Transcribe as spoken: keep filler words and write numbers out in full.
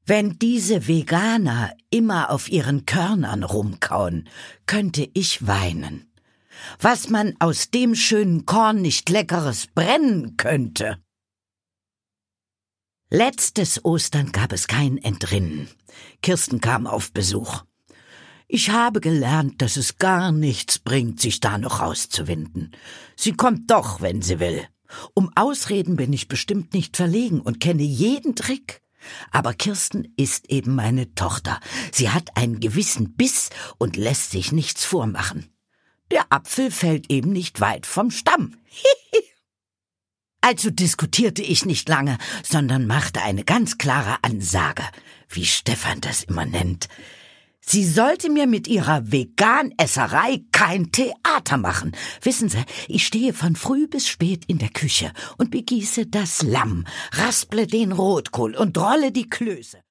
Wenn diese Veganer immer auf ihren Körnern rumkauen, könnte ich weinen. Was man aus dem schönen Korn nicht Leckeres brennen könnte. Letztes Ostern gab es kein Entrinnen. Kirsten kam auf Besuch. Ich habe gelernt, dass es gar nichts bringt, sich da noch rauszuwinden. Sie kommt doch, wenn sie will. Um Ausreden bin ich bestimmt nicht verlegen und kenne jeden Trick. Aber Kirsten ist eben meine Tochter. Sie hat einen gewissen Biss und lässt sich nichts vormachen. Der Apfel fällt eben nicht weit vom Stamm. Also diskutierte ich nicht lange, sondern machte eine ganz klare Ansage, wie Stefan das immer nennt. Sie sollte mir mit ihrer Veganesserei kein Theater machen. Wissen Sie, ich stehe von früh bis spät in der Küche und begieße das Lamm, rasple den Rotkohl und rolle die Klöße.